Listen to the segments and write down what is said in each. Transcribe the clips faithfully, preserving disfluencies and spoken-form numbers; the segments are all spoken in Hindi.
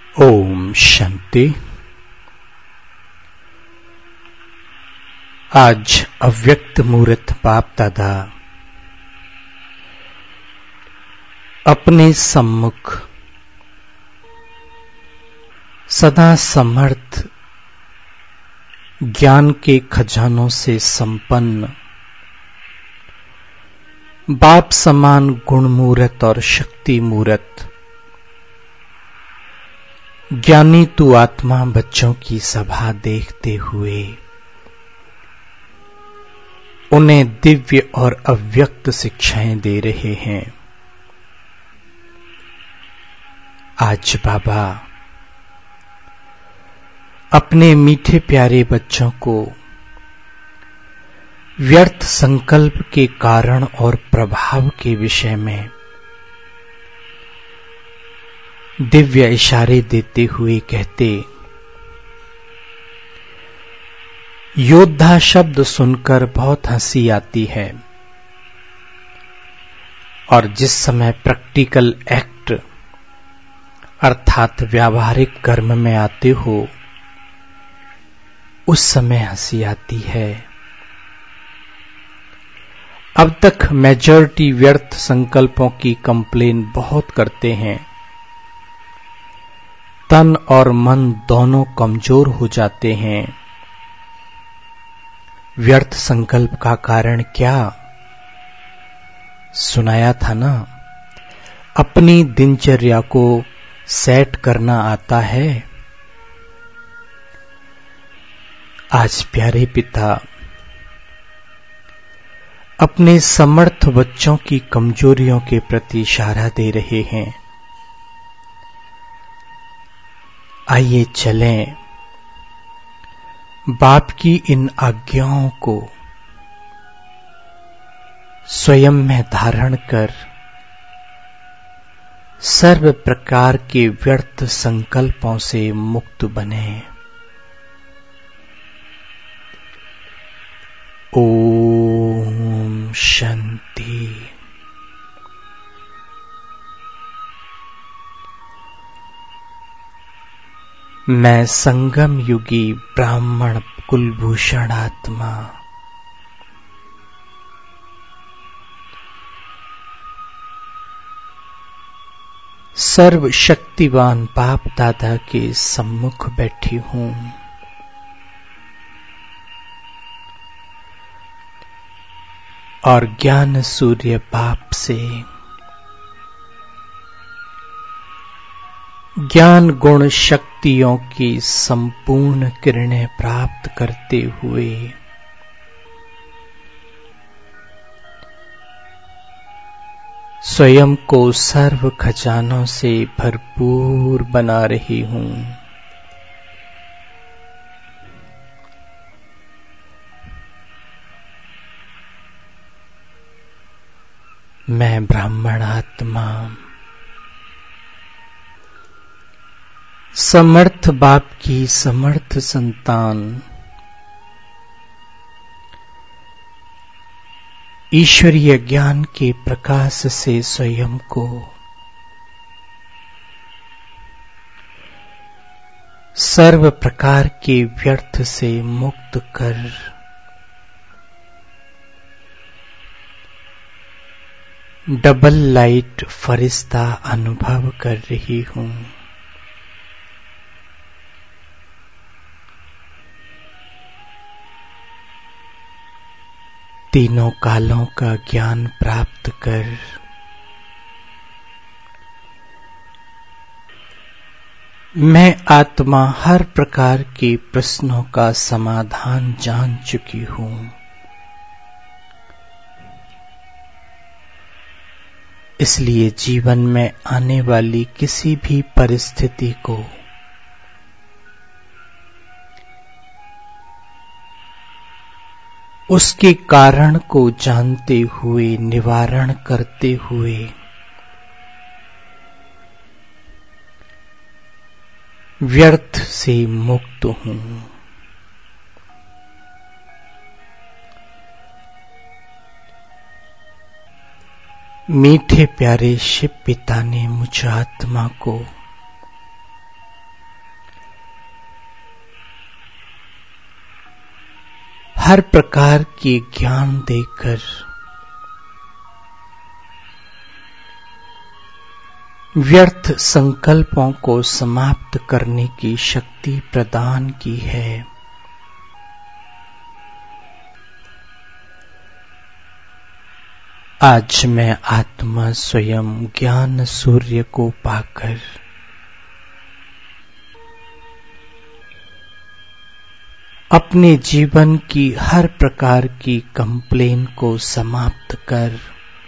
ओम शांति। आज अव्यक्त मूर्त बाप दादा अपने सम्मुख सदा समर्थ ज्ञान के खजानों से संपन्न बाप समान गुण मूर्त और शक्ति मूर्त ज्ञानी तू आत्मा बच्चों की सभा देखते हुए उन्हें दिव्य और अव्यक्त शिक्षाएं दे रहे हैं। आज बाबा अपने मीठे प्यारे बच्चों को व्यर्थ संकल्प के कारण और प्रभाव के विषय में दिव्य इशारे देते हुए कहते, योद्धा शब्द सुनकर बहुत हंसी आती है और जिस समय प्रैक्टिकल एक्ट अर्थात व्यावहारिक कर्म में आते हो उस समय हंसी आती है। अब तक मेजॉरिटी व्यर्थ संकल्पों की कंप्लेन बहुत करते हैं। तन और मन दोनों कमजोर हो जाते हैं। व्यर्थ संकल्प का कारण क्या सुनाया था ना? अपनी दिनचर्या को सेट करना आता है। आज प्यारे पिता अपने समर्थ बच्चों की कमजोरियों के प्रति इशारा दे रहे हैं। आइए चलें बाप की इन आज्ञाओं को स्वयं में धारण कर सर्व प्रकार के व्यर्थ संकल्पों से मुक्त बने। ओम शांति। मैं संगम युगी ब्राह्मण कुलभूषण आत्मा सर्व शक्तिवान बाप दादा के सम्मुख बैठी हूं। और ज्ञान सूर्य बाप से ज्ञान गुण शक्तियों की संपूर्ण किरणें प्राप्त करते हुए स्वयं को सर्व खजानों से भरपूर बना रही हूं। मैं ब्राह्मण आत्मा समर्थ बाप की समर्थ संतान ईश्वरीय ज्ञान के प्रकाश से स्वयं को सर्व प्रकार के व्यर्थ से मुक्त कर डबल लाइट फरिश्ता अनुभव कर रही हूं। तीनों कालों का ज्ञान प्राप्त कर मैं आत्मा हर प्रकार के प्रश्नों का समाधान जान चुकी हूं। इसलिए जीवन में आने वाली किसी भी परिस्थिति को उसके कारण को जानते हुए निवारण करते हुए व्यर्थ से मुक्त हूं। मीठे प्यारे शिव पिता ने मुझ आत्मा को हर प्रकार के ज्ञान देकर व्यर्थ संकल्पों को समाप्त करने की शक्ति प्रदान की है। आज मैं आत्मा स्वयं ज्ञान सूर्य को पाकर अपने जीवन की हर प्रकार की कंप्लेन को समाप्त कर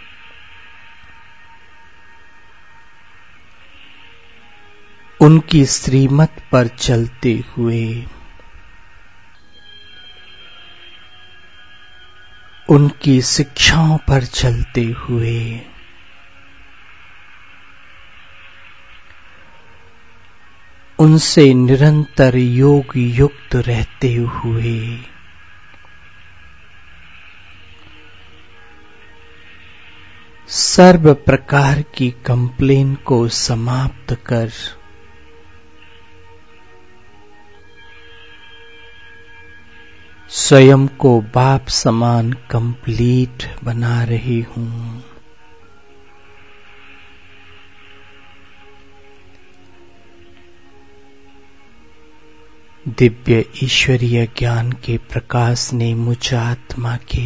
उनकी श्रीमत पर चलते हुए उनकी शिक्षाओं पर चलते हुए उनसे निरंतर योग युक्त रहते हुए सर्व प्रकार की कंप्लेन को समाप्त कर स्वयं को बाप समान कंप्लीट बना रही हूं। दिव्य ईश्वरीय ज्ञान के प्रकाश ने मुझ आत्मा के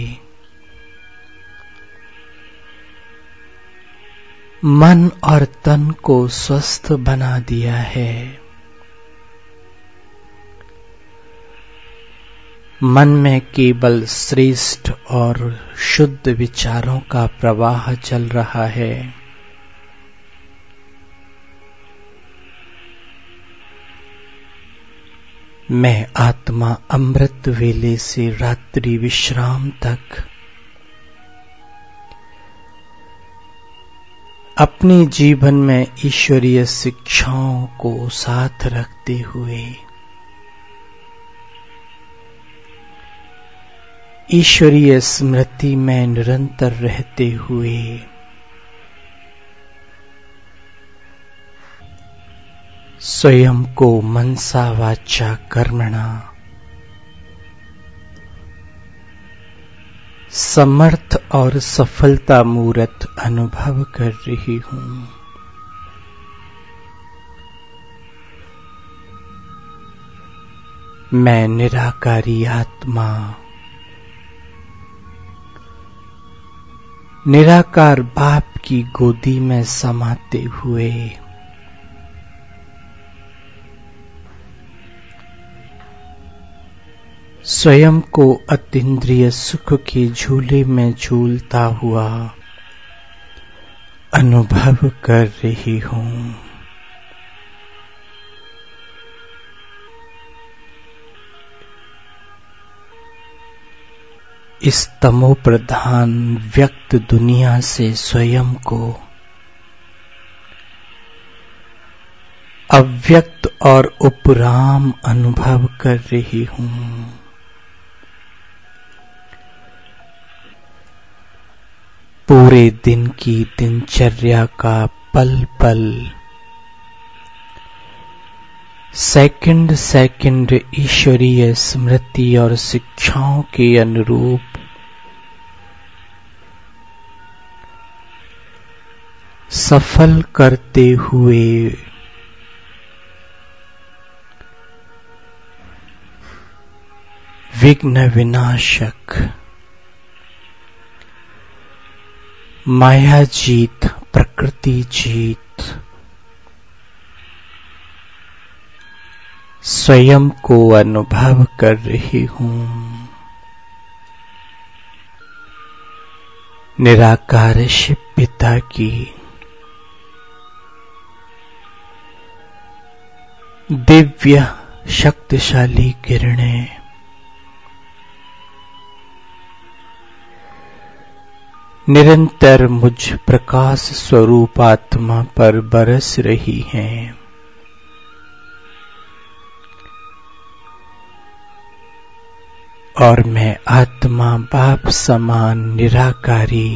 मन और तन को स्वस्थ बना दिया है। मन में केवल श्रेष्ठ और शुद्ध विचारों का प्रवाह चल रहा है। मैं आत्मा अमृत वेले से रात्रि विश्राम तक अपने जीवन में ईश्वरीय शिक्षाओं को साथ रखते हुए ईश्वरीय स्मृति में निरंतर रहते हुए स्वयं को मनसा वाचा कर्मणा समर्थ और सफलता मूर्त अनुभव कर रही हूं। मैं निराकारी आत्मा निराकार बाप की गोदी में समाते हुए स्वयं को अतीन्द्रिय सुख के झूले में झूलता हुआ अनुभव कर रही हूं। इस तमो प्रधान व्यक्त दुनिया से स्वयं को अव्यक्त और उपराम अनुभव कर रही हूं। पूरे दिन की दिनचर्या का पल पल सेकंड सेकंड ईश्वरीय स्मृति और शिक्षाओं के अनुरूप सफल करते हुए विघ्न विनाशक माया जीत प्रकृति जीत स्वयं को अनुभव कर रही हूं। निराकार शिव पिता की दिव्य शक्तिशाली किरणें निरंतर मुझ प्रकाश स्वरूप आत्मा पर बरस रही हैं। और मैं आत्मा बाप समान निराकारी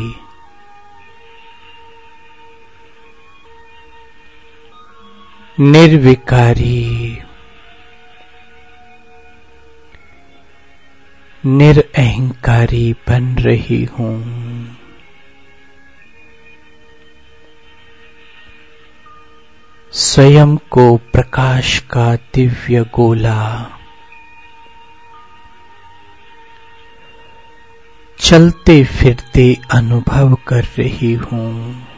निर्विकारी निरअहंकारी बन रही हूं। स्वयं को प्रकाश का दिव्य गोला चलते फिरते अनुभव कर रही हूं।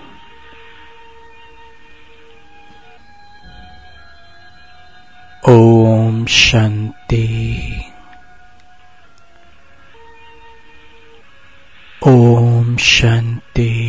ओम शांति। ओम शांति।